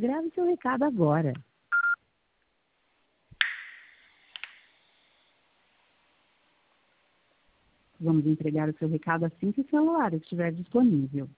Grave seu recado agora. Vamos entregar o seu recado assim que o celular estiver disponível.